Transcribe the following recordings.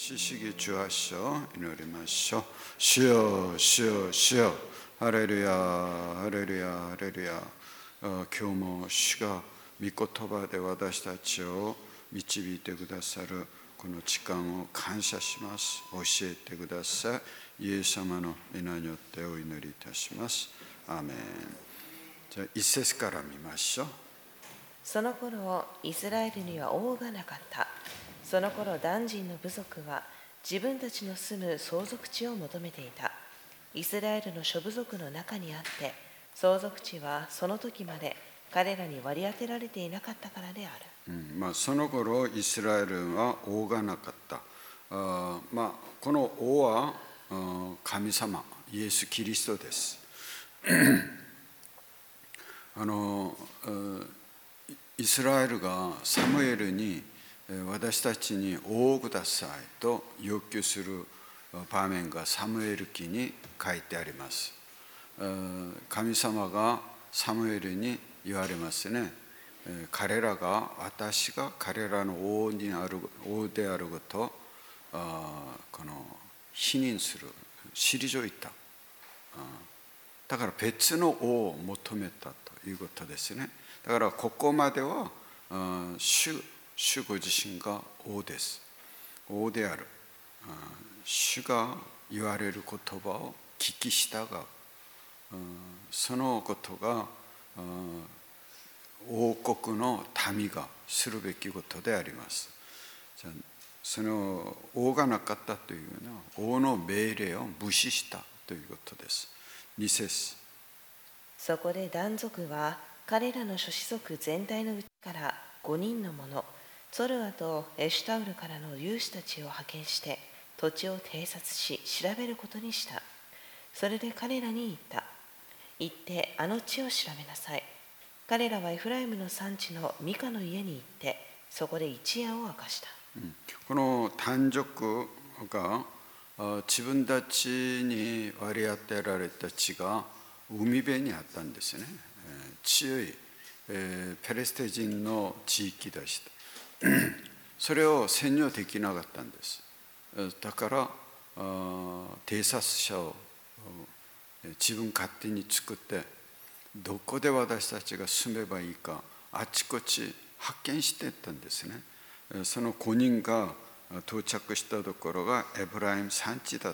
四式中発章祈りましょう。主よ、主よ、主よ、ハレルヤ、ハレルヤ、ハレルヤ。今日も主が御言葉で私たちを導いてくださるこの時間を感謝します。教えてください。イエス様の皆によってお祈りいたします。アーメン。じゃあ一節から見ましょう。 その頃イスラエルには王がなかった。その頃ダン人の部族は自分たちの住む相続地を求めていた。イスラエルの諸部族の中にあって相続地はその時まで彼らに割り当てられていなかったからである。 その頃イスラエルは王がなかった。この王は神様イエス・キリストです。イスラエルがサムエルに私たちに王をくださいと要求する場面がサムエル記に書いてあります。神様がサムエルに言われますね。彼らが私が彼らの王であることをこの否認する、退いた。だから別の王を求めたということですね。だからここまでは主ご自身が王です。王である。主が言われる言葉を聞き従う。そのことが王国の民がするべきことであります。じゃあその王がなかったというのは王の命令を無視したということです。2節。 そこでダン族は彼らの諸子族全体のうちから5人の者、ツォルアとエシュタウルからの勇士たちを派遣して土地を偵察し調べることにした。それで彼らに言った。行ってあの地を調べなさい。彼らはエフライムの産地のミカの家に行ってそこで一夜を明かした。 この単族が自分たちに割り当てられた地が海辺にあったんですね。強いペレステ人の地域でした。それを占領できなかったんです。だから偵察者を自分勝手に作ってどこで私たちが住めばいいかあちこち発見していったんですね。その5人が到着したところがエブライム産地だった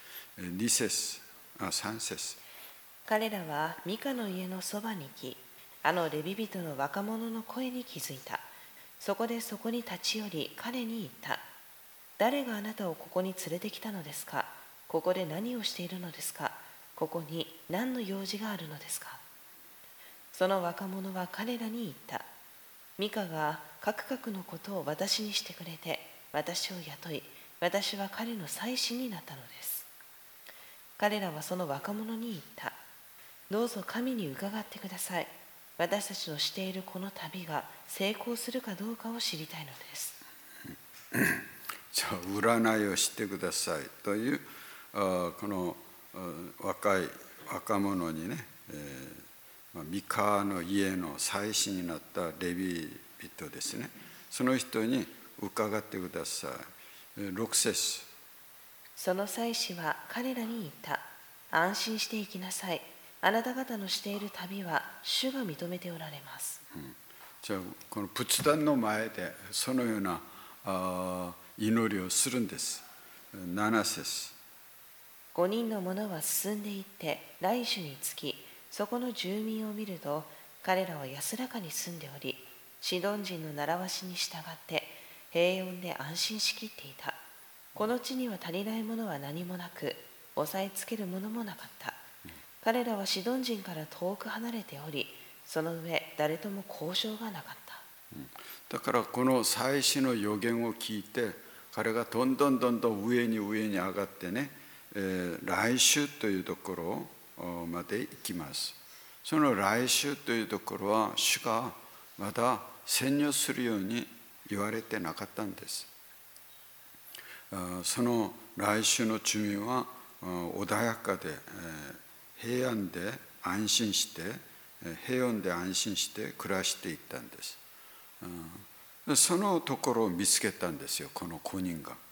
。3節。 彼らはミカの家のそばに来、あのレビ人の若者の声に気づいた。そこに立ち寄り彼に言った。誰があなたをここに連れてきたのですか。ここで何をしているのですか。ここに何の用事があるのですか。その若者は彼らに言った。ミカが各々のことを私にしてくれて、私を雇い、私は彼の妻子になったのです。彼らはその若者に言った。どうぞ神に伺ってください。私たちのしているこの旅が成功するかどうかを知りたいのです。 じゃあ占いをしてくださいというこの若者にね、ミカの家の妻子になったレビ人ですね。その人に伺ってください。6節。 その妻子は彼らに言った。安心して行きなさい。あなた方のしている旅は主が認めておられます。 じゃあこの仏壇の前でそのような祈りをするんです。7節。 5人の者は進んでいって来種につき、そこの住民を見ると彼らは安らかに住んでおり、シドン人の習わしに従って平穏で安心しきっていた。この地には足りないものは何もなく、押さえつけるものもなかった。彼らはシドン人から遠く離れており、その上誰とも交渉がなかった。 だからこの祭司の予言を聞いて彼がどんどん上に上がってね、来週というところまで行きます。その来週というところは主がまだ占領するように言われてなかったんです。その来週の住民は穏やかで平安で安心して平穏で安心して暮らしていったんです。そのところを見つけたんですよ、この5人が。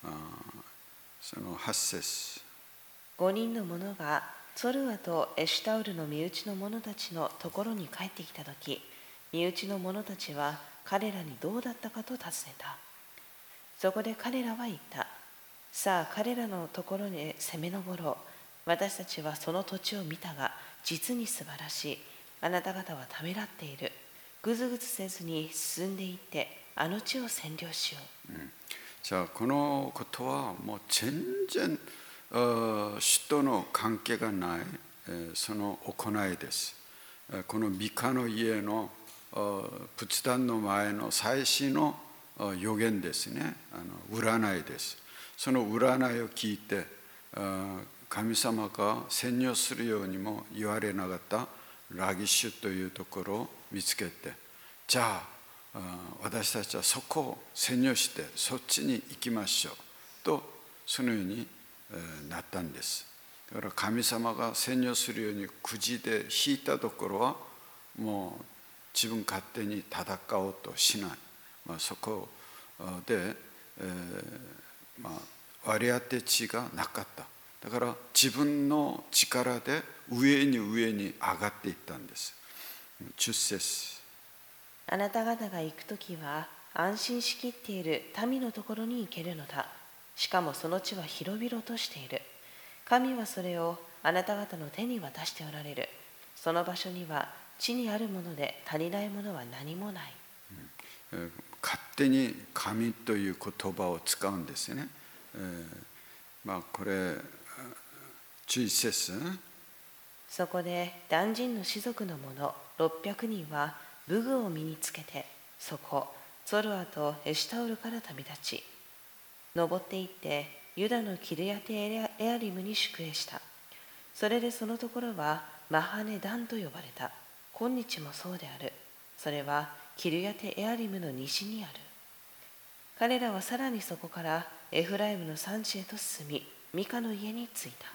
その8節。 5人の者がツォルアとエシュタウルの身内の者たちのところに帰ってきたとき、身内の者たちは彼らにどうだったかと尋ねた。そこで彼らは言った。さあ彼らのところへ攻め上ろう。私たちはその土地を見たが、実に素晴らしい。あなた方はためらっている。ぐずぐずせずに進んでいって、あの地を占領しよう。 자、このことはもう全然主との関係がないその行いです。このミカの家の仏壇の前の祭司の予言ですね。占いです。その占いを聞いて神様が占領するようにも言われなかったラギシュというところを見つけて、じゃあ私たちはそこを占領してそっちに行きましょうと、そのようになったんです。だから神様が占領するようにくじで引いたところはもう自分勝手に戦おうとしない、そこで、割り当て地がなかった。だから自分の力で上に上に上がっていったんです。10節。 あなた方が行くときは安心しきっている民のところに行けるのだ。しかもその地は広々としている。神はそれをあなた方の手に渡しておられる。その場所には地にあるもので足りないものは何もない。 勝手に神という言葉を使うんですね。これ11節。 そこで男人の士族の者600人は武具を身につけて、そこツォルアとエシュタウルから旅立ち、登っていってユダのキルヤテエアリムに宿営した。それでそのところはマハネダンと呼ばれた。今日もそうである。それはキルヤテエアリムの西にある。彼らはさらにそこからエフライムの産地へと進み、ミカの家に着いた。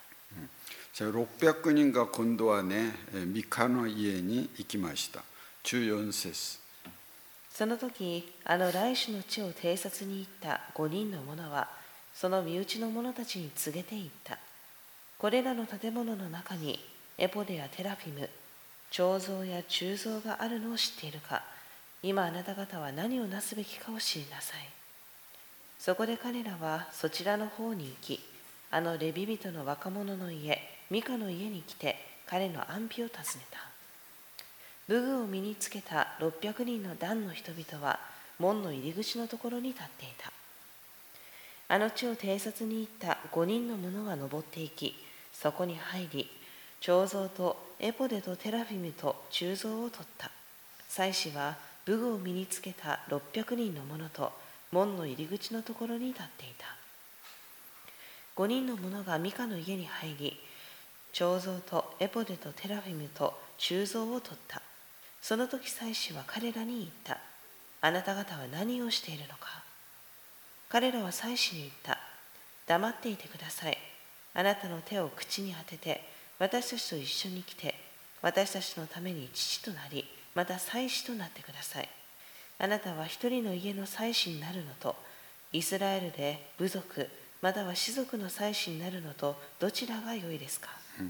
600人が今度はね、ミカの家に行きました。14節。 その時、あの来種の地を偵察に行った5人の者は、その身内の者たちに告げて言った。これらの建物の中にエポデやテラフィム、彫像や鋳造があるのを知っているか。今あなた方は何をなすべきかを知りなさい。そこで彼らはそちらの方に行き、あのレビ人の若者の家、ミカの家に来て彼の安否を尋ねた。武具を身につけた600人の団の人々は門の入り口のところに立っていた。あの地を偵察に行った5人の者は登っていき、そこに入り、彫像とエポデとテラフィムと鋳造を取った。祭司は武具を身につけた600人の者と門の入り口のところに立っていた。5人の者がミカの家に入り、彫像とエポデとテラフィムと鋳造を取った。その時祭司は彼らに言った。あなた方は何をしているのか。彼らは祭司に言った。黙っていてください。あなたの手を口に当てて、私たちと一緒に来て、私たちのために父となり、また祭司となってください。あなたは一人の家の祭司になるのと、イスラエルで部族、または氏族の祭司になるのと、どちらが良いですか。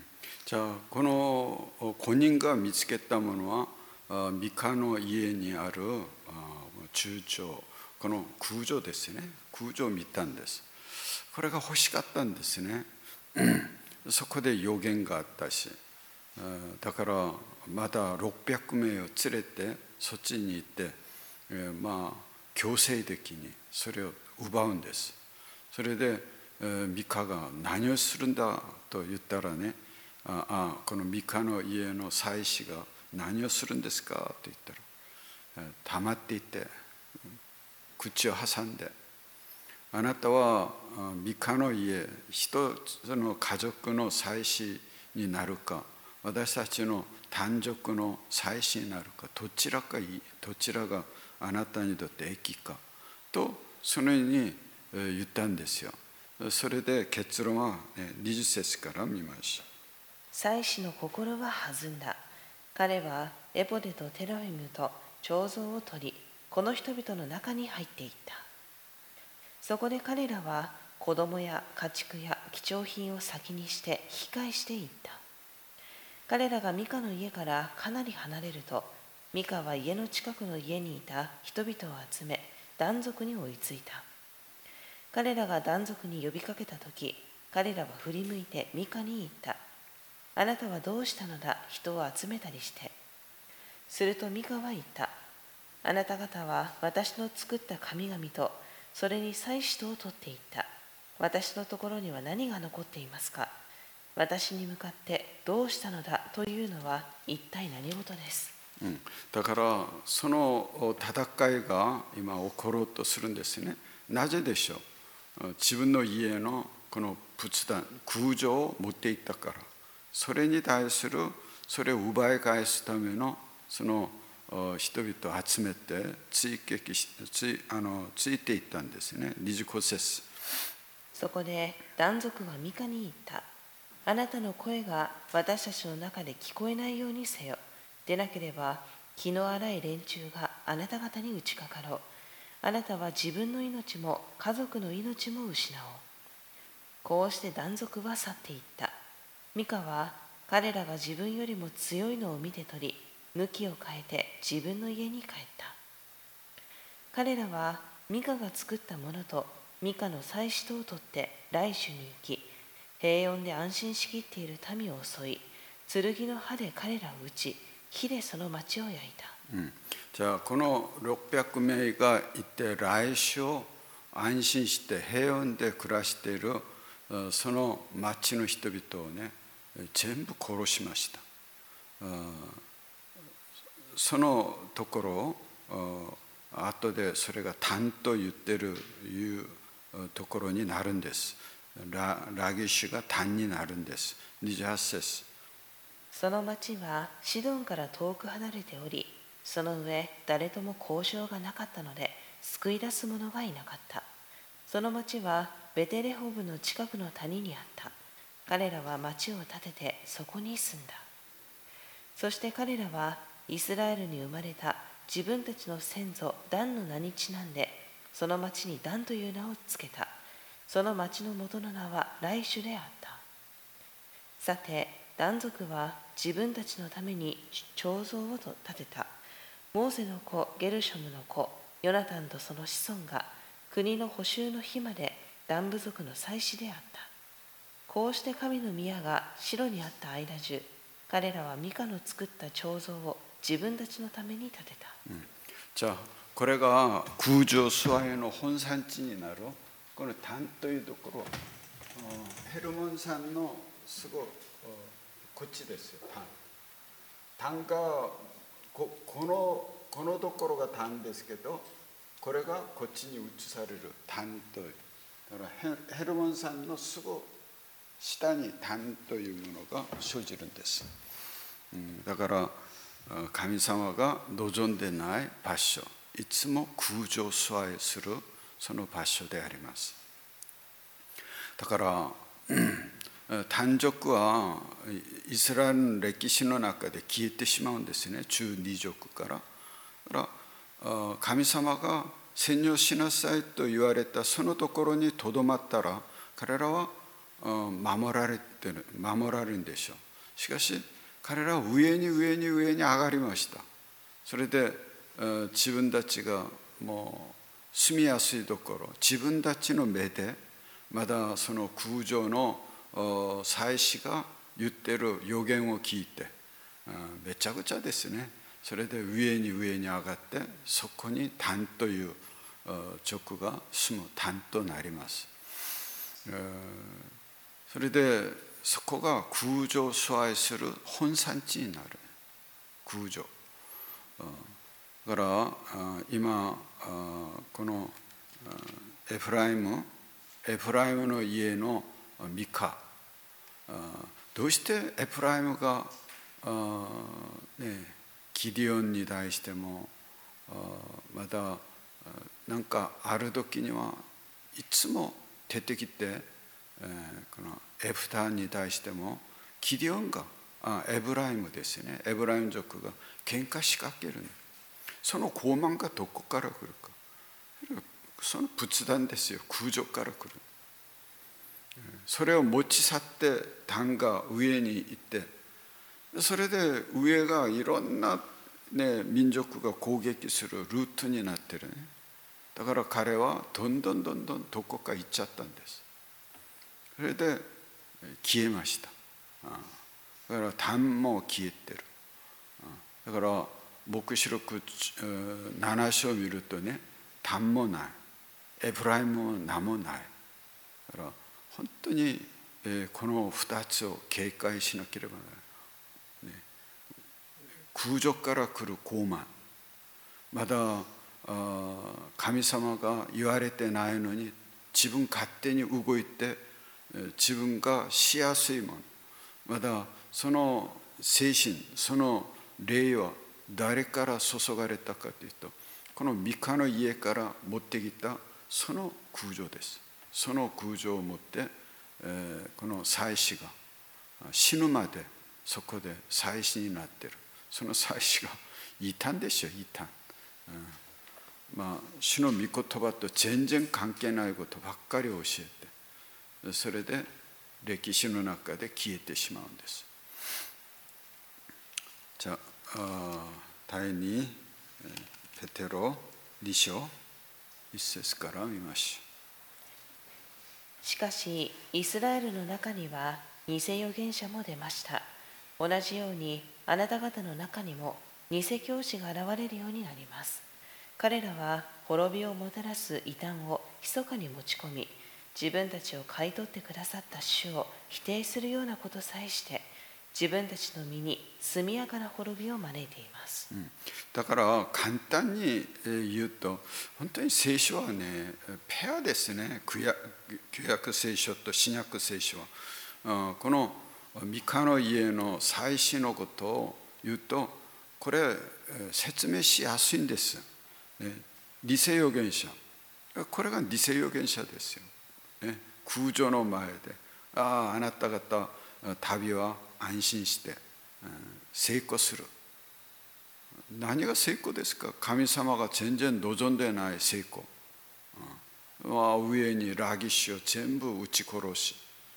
자、この5人が見つけたものはミカの家にある鋳造、この空女ですね。空女を見たんです。これが欲しかったんですね。そこで予言があったし、だからまだ600名を連れてそっちに行って、強制的にそれを奪うんです。それでミカが何をするんだと言ったらね、このミカの家の祭司が何をするんですかと言ったら、黙っていて口を挟んで、あなたはミカの家一つの家族の祭司になるか、私たちの単族の祭司になるか、どちらがいい、どちらがあなたにとって益かとそのように言ったんですよ。それで結論は20節から見ましょう。 祭司の心は弾んだ。彼はエポデとテラフィムと彫像を取り、この人々の中に入っていった。そこで彼らは子供や家畜や貴重品を先にして引き返していった。彼らがミカの家からかなり離れると、ミカは家の近くの家にいた人々を集め、ダン族に追いついた。彼らがダン族に呼びかけたとき、彼らは振り向いてミカに言った。あなたはどうしたのだ、人を集めたりして。するとミカは言った。あなた方は私の作った神々と、それに祭司とを取っていった。私のところには何が残っていますか。私に向かってどうしたのだというのは一体何事です。 だからその戦いが今起ころうとするんですね。なぜでしょう。自分の家のこの仏壇、空城を持っていったから。それに対する、それを奪い返すためのその人々を集めてついていったんですね。25節。 そこでダン族はミカに言った。あなたの声が私たちの中で聞こえないようにせよ。でなければ気の荒い連中があなた方に打ちかかろう。あなたは自分の命も家族の命も失おう。こうしてダン族は去っていった。ミカは彼らが自分よりも強いのを見て取り、向きを変えて自分の家に帰った。彼らはミカが作ったものとミカの祭司とを取って来州に行き、平穏で安心しきっている民を襲い、剣の刃で彼らを撃ち、火でその町を焼いた。 じゃあこの600名がいて来州を安心して平穏で暮らしているその町の人々をね、全部殺しました。そのところを後でそれが単と言ってるいうところになるんです。ラギシュが単になるんです。28節。 その町はシドンから遠く離れており、その上誰とも交渉がなかったので救い出す者がいなかった。その町はベテレホブの近くの谷にあった。彼らは町を建ててそこに住んだ。そして彼らはイスラエルに生まれた自分たちの先祖ダンの名にちなんで、その町にダンという名をつけた。その町の元の名は来種であった。さて、ダン族は自分たちのために彫像を建てた。モーセの子ゲルショムの子ヨナタンとその子孫が国の補修の日までダン部族の祭司であった。こうして神の宮が城にあった間中、彼らはミカの作った彫像を自分たちのために建てた。 じゃあこれが空城崇拝の本産地になるこの丹というところ、ヘルモン山のすぐこっちですよ。丹がこのところが丹ですけど、これがこっちに移される丹という。だからヘルモン山のすぐ下に丹というものが生じるんです。だから神様が望んでない場所、いつも空城崇拝するその場所であります。だから単族はイスラエルの歴史の中で消えてしまうんですね。12族から。だから神様が占領しなさいと言われたそのところにとどまったら、彼らは守られるんでしょう。しかし彼らは上に上に上がりました。それで自分たちがもう住みやすいところ、自分たちの目でまだその空城の祭司が言ってる予言を聞いて、めちゃくちゃですね。それで上に上に上がって、そこに丹という族が住む丹となります。それでそこが空城崇拝する本産地になる。空城。だから今このエフライムの家のミカ、どうしてエフライムがギディオンに対してもまたなんかある時にはいつも出てきて、このエフターに対してもギディオンがエブライムですね、エブライム族が喧嘩しかける。その傲慢がどこから来るか、その仏壇ですよ。空城から来る。 それを持ち去って壇が上に行って、それで上がいろんな、民族が攻撃するルートになってるね。だから彼はどんどんどこか行っちゃったんです。それで消えました。だから壇も消えてる。だから黙示録7章を見るとね、壇もない、エフライムも名もない。だから本当にこの2つを警戒しなければならない。空上から来る傲慢、まだ神様が言われてないのに自分勝手に動いて自分がしやすいもの、まだその精神、その霊は誰から注がれたかというと、このミカの家から持ってきたその空上です。その空上を持って、この祭司が死ぬまでそこで祭司になっている。その祭司が異端でしょ、異端。主の御言葉と全然関係ないことばっかり教えて、それで歴史の中で消えてしまうんです。じゃあ第2ペテロ2章1節から見ましょう。しかしイスラエルの中には偽預言者も出ました。同じようにあなた方の中にも偽教師が現れるようになります。彼らは滅びをもたらす異端を密かに持ち込み、自分たちを買い取ってくださった主を否定するようなことさえして、自分たちの身に速やかな滅びを招いています。 だから簡単に言うと、本当に聖書はね、ペアですね。旧約聖書と新約聖書は。このミカの家の祭司のことを言うと、これ説明しやすいんです。偽預言者、これが偽預言者ですよ。空上の前で、あなた方旅は安心して成功する。何が成功ですか？神様が全然望んでない成功。上にラギッシュを全部撃ち殺し、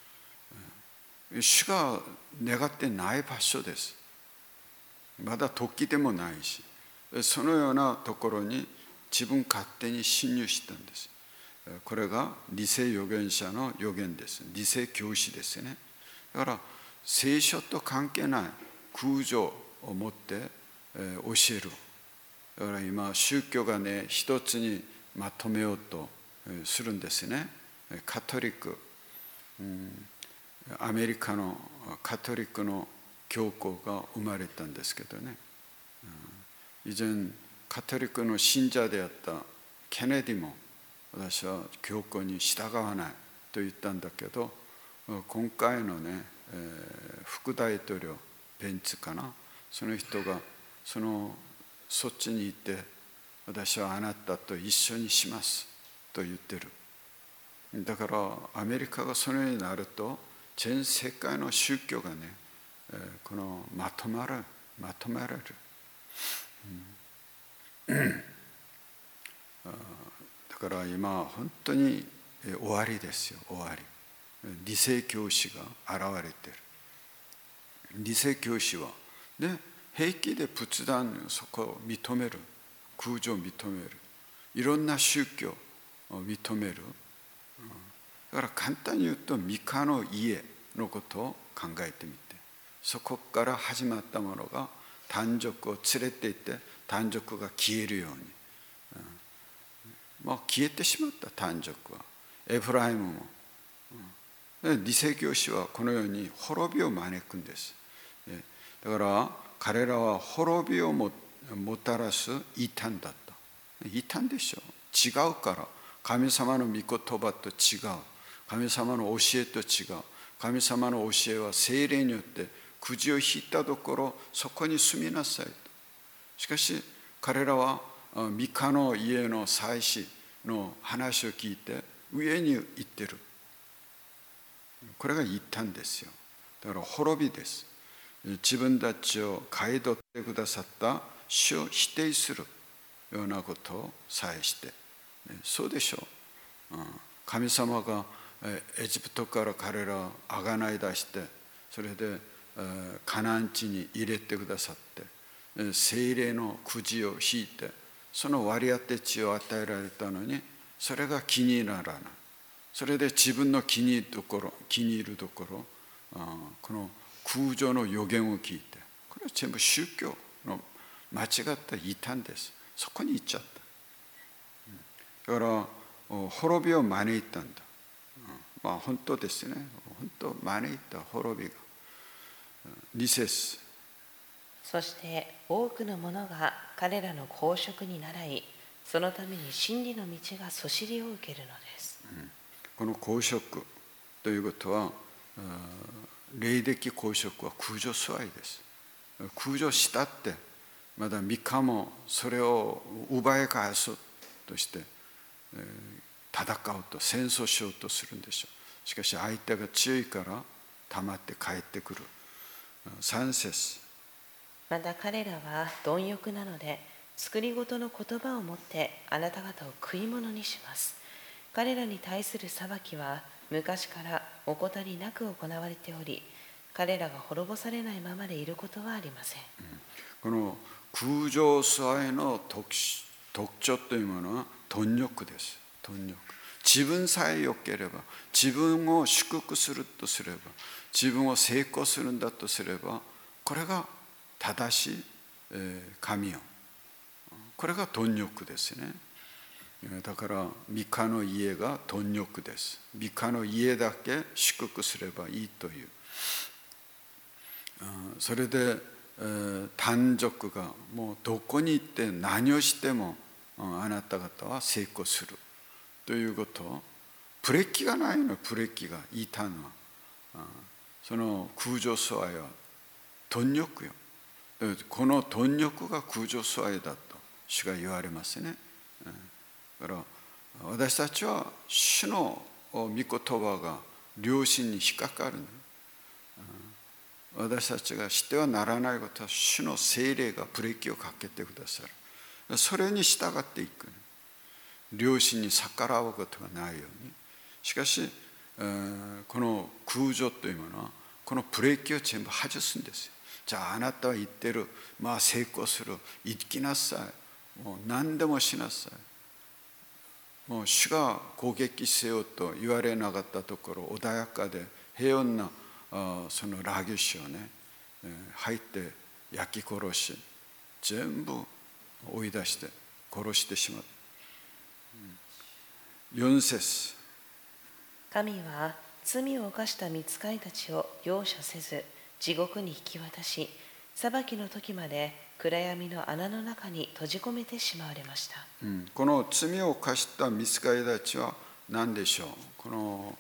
主が願ってない場所です。まだ時でもないし、そのようなところに自分勝手に侵入したんです。これが偽預言者の預言です。偽教師ですね。だから聖書と関係ない空上を持って教える。だから今宗教がね、一つにまとめようとするんですね。カトリック、アメリカのカトリックの教皇が生まれたんですけどね、以前カトリックの信者であったケネディも、私は教皇に従わないと言ったんだけど、今回のね、副大統領ベンツかな、その人がそっちに行って、私はあなたと一緒にしますと言ってる。だからアメリカがそのようになると、全世界の宗教がね、このまとめられる。だから今本当に終わりですよ、終わり。偽教師が現れている。偽教師はね、平気で仏壇そこを認める、空上を認める、いろんな宗教を認める。だから簡単に言うと、ミカの家のことを考えてみて、そこから始まったものが単族を連れて行って、単族が消えるように、もう消えてしまった単族は。エフライムも、偽教師はこのように滅びを招くんです。だから彼らは滅びをもたらす異端だった。異端でしょ、違うから。神様の御言葉と違う、神様の教えと違う。神様の教えは聖霊によってくじを引いたところ、そこに住みなさいと。しかし彼らはミカの家の祭司の話を聞いて上に行ってる。これが異端ですよ。だから滅びです。自分たちを買い取ってくださった主を否定するようなことをさえして、そうでしょう。神様がエジプトから彼らをあがない出して、それでカナン地に入れてくださって、聖霊のくじを引いて、その割り当て地を与えられたのに、それが気にならない。それで自分の気に入るところ、この空上の予言を聞いて、これは全部宗教の間違った異端です。そこに行っちゃった。だから滅びを招いたんだ。本当ですね。本当招いた滅びが。2節。 そして多くの者が彼らの公職に倣い、そのために真理の道がそしりを受けるのです。 この公職ということは、霊的公職は空上座いです。空上したって、まだ3日もそれを奪い返そうとして、戦うと戦争しようとするんでしょう。しかし相手が強いから黙って帰ってくる。3節。 また彼らは貪欲なので、作り事の言葉をもってあなた方を食い物にします。彼らに対する裁きは昔から怠りなく行われており、彼らが滅ぼされないままでいることはありません。 この空上座いの特徴というものは貪欲です。貪欲。自分さえ良ければ、自分を祝福するとすれば、自分を成功するんだとすれば、これが正しい神よ。これが貪欲ですね。だからミカの家が貪欲です。ミカの家だけ祝福すればいいという。それで単族がもうどこに行って何をしてもあなた方は成功するということ。ブレーキがないの。ブレーキがいたのはその空上座いは貪欲よ。この貪欲が空上座いだと主が言われますね。だから私たちは主の御言葉が良心に引っかかる。私たちがしてはならないことは主の聖霊がブレーキをかけてくださる。それに従っていく。良心に逆らうことがないように。しかしこの空上というものはこのブレーキを全部外すんですよ。じゃああなたは言ってる、成功する、生きなさい、もう何でもしなさい。もう主が攻撃せよと言われなかったところ、穏やかで平穏なそのラギシをね、入って焼き殺し、全部追い出して殺してしまった。4節。 神は罪を犯した御使いたちを容赦せず地獄に引き渡し、裁きの時まで暗闇の穴の中に閉じ込めてしまわれました。 この罪を犯した御使いたちは何でしょう。この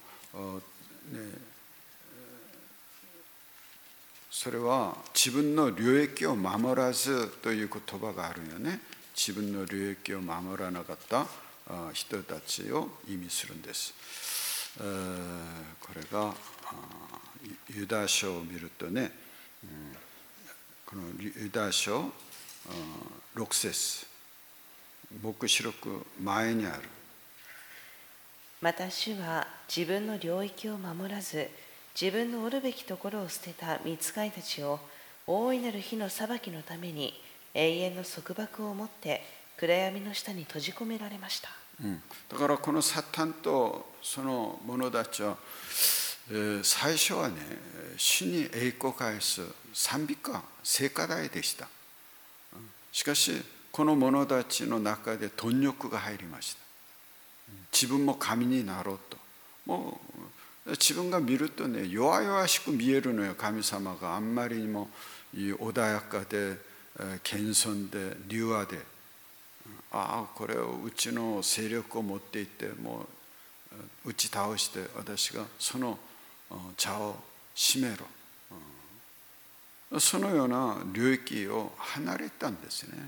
それは自分の領域を守らずという言葉があるよね。自分の領域を守らなかった人たちを意味するんです。これがユダ書を見るとね、このユダ書6節、黙示録前にある。 また主は自分の領域を守らず、自分のおるべきところを捨てた御使いたちを大いなる日の裁きのために永遠の束縛をもって暗闇の下に閉じ込められました。 だからこのサタンとその者たちは、最初はね、主に栄光を返す賛美歌、聖歌台でした。しかしこの者たちの中で貪欲が入りました。自分も神になろうと。もう自分が見るとね、弱々しく見えるのよ。神様があんまりにも穏やかで謙遜で柔和で、これをうちの勢力を持っていってもう打ち倒して私がその茶を占めろ、そのような領域を離れたんですね。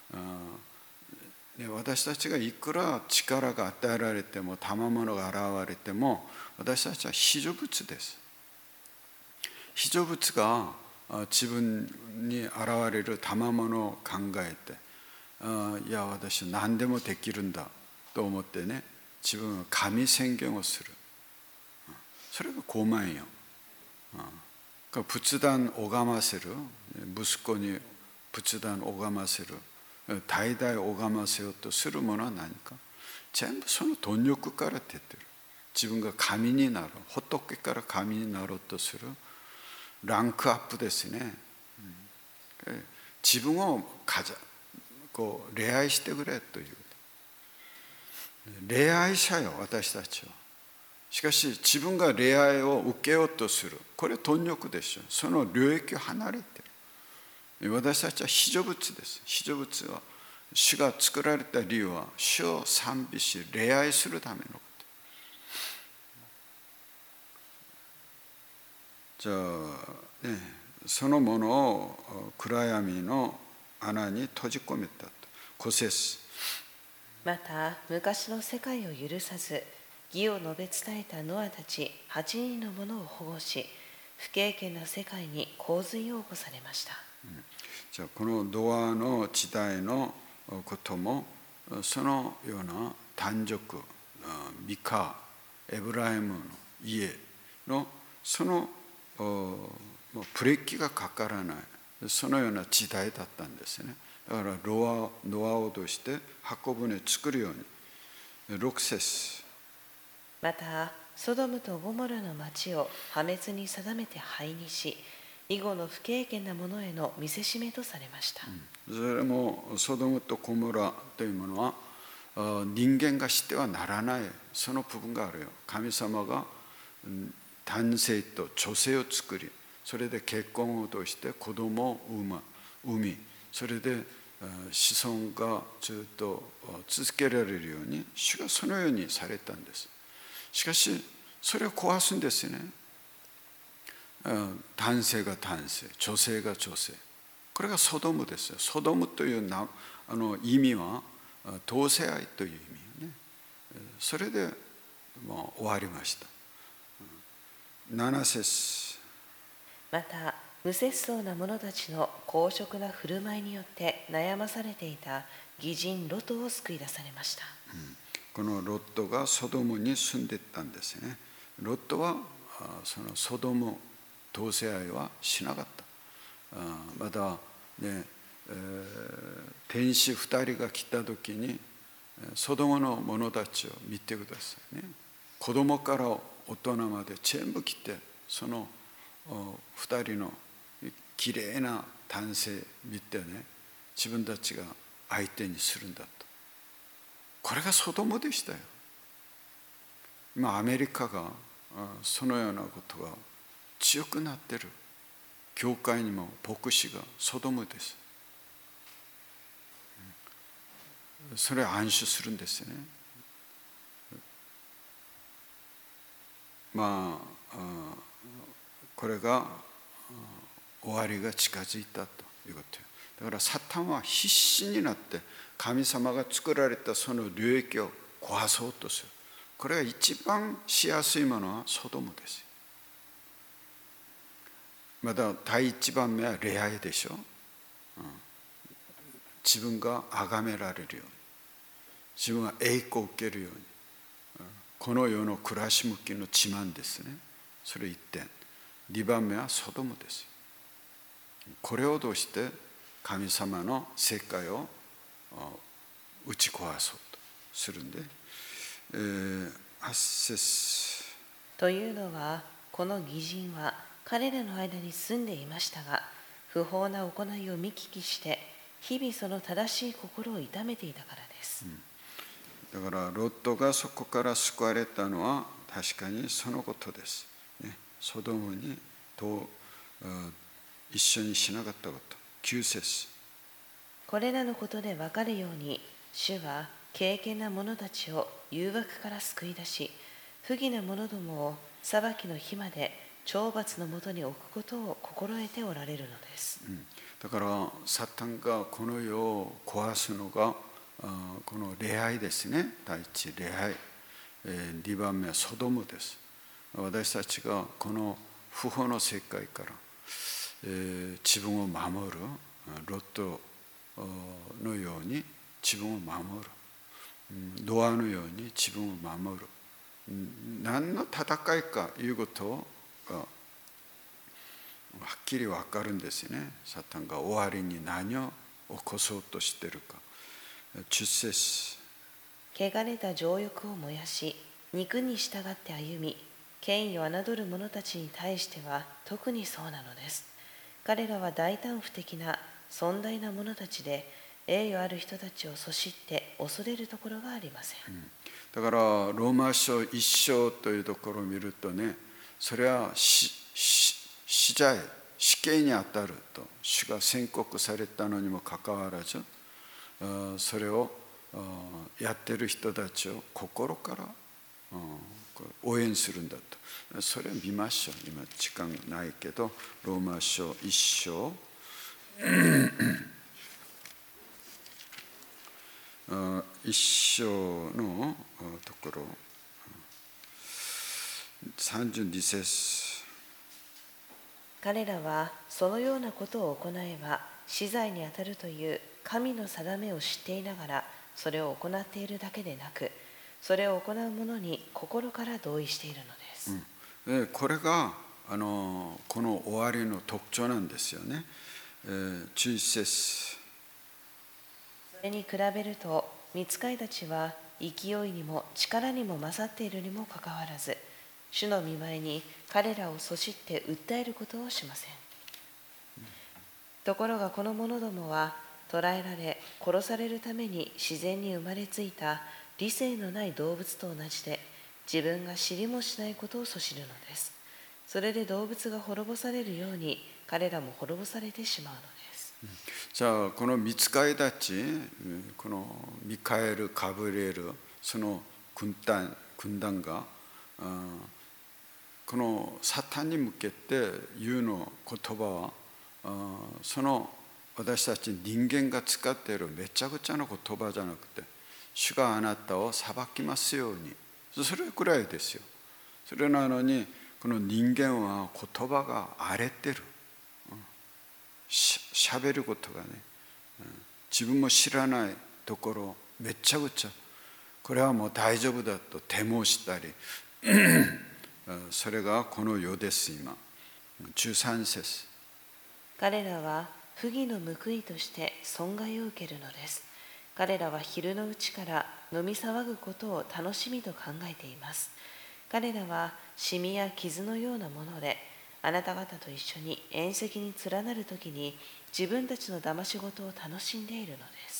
私たちがいくら力が与えられても賜物が現れても私たちは被造物です。被造物が自分に現れる賜物を考えて、いや私は何でもできるんだと思ってね、自分は神宣言をする。 傲慢よ。仏壇拝ませる、息子に仏壇拝ませる、代々拝ませようとするものは何か、全部その貪欲から出てる。自分が神になる、仏から神になろうとするランクアップですね。自分をこう礼拝してくれという、礼拝者よ私たちは。しかし自分が礼拝を受けようとする、これ貪欲でしょ。その領域を離れている。私たちは被造物です。被造物は主が作られた理由は主を賛美し礼拝するためのこと。じゃあね、そのものを暗闇の穴に閉じ込めたと。5節。 また昔の世界を許さず義を述べ伝えたノアたち8人の者を保護し、不経験な世界に洪水を起こされました。 じゃあこのノアの時代のこともそのような単独、ミカ、エブライムの家のそのブレーキがかからない、そのような時代だったんですね。だからノアをとして箱舟作るように。6節。 またソドムとゴモラの町を破滅に定めて灰にし、以後の不経験な者への見せしめとされました。 それもソドムとゴモラというものは人間がしてはならないその部分があるよ。神様が男性と女性を作り、それで結婚を通して子供を産み、それで子孫がずっと続けられるように主がそのようにされたんです。しかしそれを壊すんですね。男性が男性、女性が女性、これがソドムですよ。ソドムという意味は同性愛という意味ね。それでもう終わりました。7節。 また無節操な者たちの公職な振る舞いによって悩まされていた義人ロトを救い出されました。 このロットがソドムに住んでいったんですね。ロットはそのソドム同性愛はしなかった。またね、天使2人が来た時にソドムの者たちを見てくださいね。子供から大人まで全部来て、その2人のきれいな男性見てね、自分たちが相手にするんだと。これがソドムでしたよ。今アメリカがそのようなことが強くなっている。教会にも牧師がソドムです。それを暗示するんですね。これが終わりが近づいたということだから、サタンは必死になって神様が作られたその領域を壊そうとする。これが一番しやすいものはソドムです。また第一番目は礼拝でしょ。自分が崇められるように、自分が栄光を受けるように、この世の暮らし向きの自慢ですね。それ1点。2番目はソドムです。これを通して神様の世界を打ち壊そうとするんで、8節。 というのは、この義人は彼らの間に住んでいましたが、不法な行いを見聞きして日々その正しい心を痛めていたからです。 だからロットがそこから救われたのは確かにそのことです、ね、ソドムに一緒にしなかったこと。9節。 これらのことで分かるように、主は敬虔な者たちを誘惑から救い出し、不義な者どもを裁きの日まで懲罰のもとに置くことを心得ておられるのです。 だからサタンがこの世を壊すのがこの礼拝ですね。第一礼拝、2番目はソドムです。私たちがこの不法の世界から、自分を守るロットのように自分を守る、ノアのように自分を守る、 何の戦いかいうことがはっきり分かるんですよね。サタンが終わりに何を起こそうとしているか。10節。 汚れた情欲を燃やし、肉に従って歩み、権威を侮る者たちに対しては特にそうなのです。彼らは大胆不敵な尊大な者たちで、栄誉ある人たちをそしって恐れるところがありません。 だからローマ書1章というところを見るとね、それは死罪、死刑にあたると主が宣告されたのにもかかわらず、それをやっている人たちを心から応援するんだと。それを見ましょう。今時間ないけど、ローマ書1章1章のところ32節。 彼らはそのようなことを行えば死罪にあたるという神の定めを知っていながらそれを行っているだけでなく、それを行う者に心から同意しているのです。 これがこの終わりの特徴なんですよね。11節。 それに比べると、御使いたちは勢いにも力にも勝っているにもかかわらず、主の御前に彼らをそしって訴えることをしません。ところがこの者どもは、捕らえられ殺されるために自然に生まれついた理性のない動物と同じで、自分が知りもしないことをそしるのです。それで動物が滅ぼされるように、彼らも滅ぼされてしまうのです。 じゃあこの御使いたち、このミカエル、ガブリエル、その軍団がこのサタンに向けて言うの言葉は、その私たち人間が使っているめちゃくちゃな言葉じゃなくて、主があなたを裁きますように、それくらいですよ。それなのにこの人間は言葉が荒れてる。しゃべることがね、自分も知らないところめちゃくちゃ、これはもう大丈夫だと手申したりそれがこの世です。今13節。 彼らは不義の報いとして損害を受けるのです。彼らは昼のうちから飲み騒ぐことを楽しみと考えています。彼らはシミや傷のようなもので、あなた方と一緒に宴席に連なるときに自分たちの騙し事を楽しんでいるのです。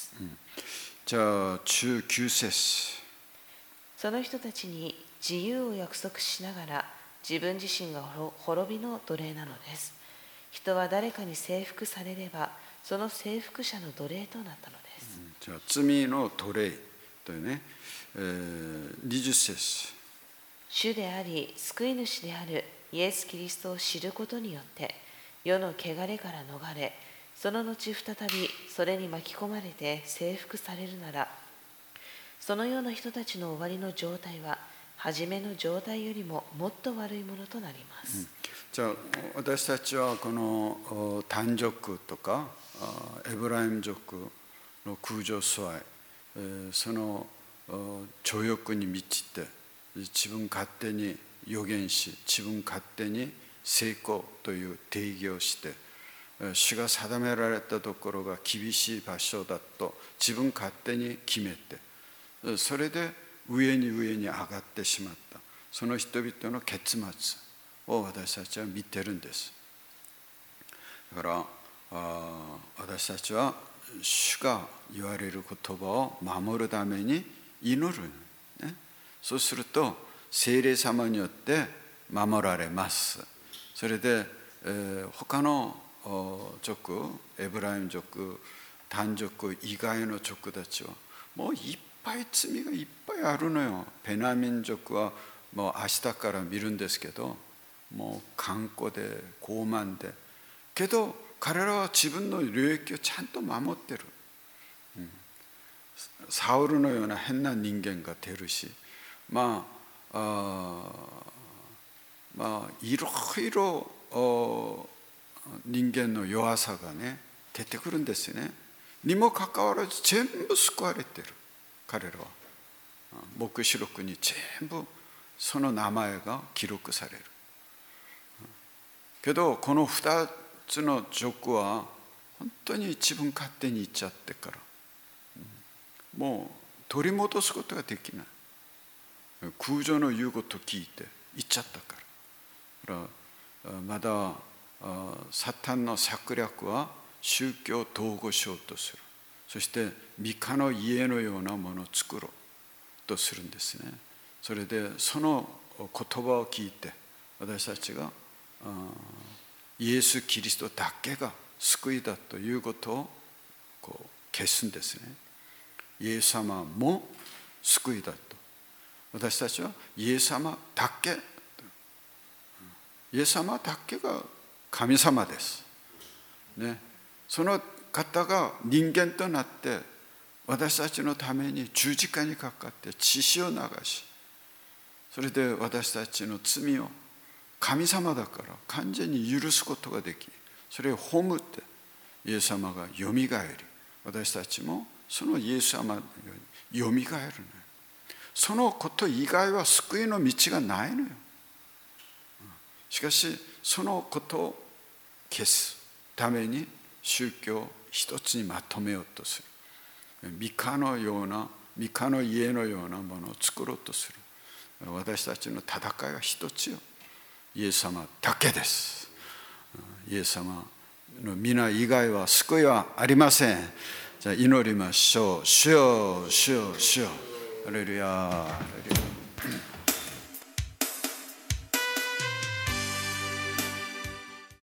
じゃあ19節。 その人たちに自由を約束しながら自分自身が滅びの奴隷なのです。人は誰かに征服されればその征服者の奴隷となったのです。 じゃあ罪の奴隷というね、20節。 主であり救い主であるイエス・キリストを知ることによって世の汚れから逃れ、その後再びそれに巻き込まれて征服されるなら、そのような人たちの終わりの状態は初めの状態よりももっと悪いものとなります。 じゃあ私たちはこの単族とかエブライム族の空上崇拝、その情欲に満ちて自分勝手に予言し、自分勝手に成功という定義をして、主が定められたところが厳しい場所だと自分勝手に決めて、それで上に上に上がってしまった、その人々の結末を私たちは見てるんです。だから私たちは主が言われる言葉を守るために祈る、ね、そうすると聖霊様によって守られます。それで、他の族、エブライム族、単族以外の族たちはもういっぱい罪がいっぱいあるのよ。ベナミン族はもう明日から見るんですけど、もう頑固で傲慢で、けど彼らは自分の領域をちゃんと守ってる。サウルのような変な人間が出るし、いろいろ人間の弱さがね出てくるんですよね。にもかかわらず全部救われてる。彼らは黙示録に全部その名前が記録される。けどこの2つの族は本当に自分勝手に言っちゃってから、もう取り戻すことができない。空女の言うことを聞いて言っちゃったから。だからまだサタンの策略は宗教を統合しようとする。そしてミカの家のようなものを作ろうとするんですね。それでその言葉を聞いて私たちがイエス・キリストだけが救いだということを消すんですね。イエス様も救いだと。私たちはイエス様だけ、イエス様だけが神様です、ね、その方が人間となって私たちのために十字架にかかって血潮を流し、それで私たちの罪を神様だから完全に許すことができ、それを葬ってイエス様がよみがえり、私たちもそのイエス様のようによみがえるのよ。そのこと以外は救いの道がないのよ。しかしそのことを消すために宗教を一つにまとめようとする。ミカのような、ミカの家のようなものを作ろうとする。私たちの戦いは一つよ。イエス様だけです。イエス様の皆以外は救いはありません。じゃあ祈りましょう。主よ、主よ、主よ。ハレルヤ、ハレルヤ。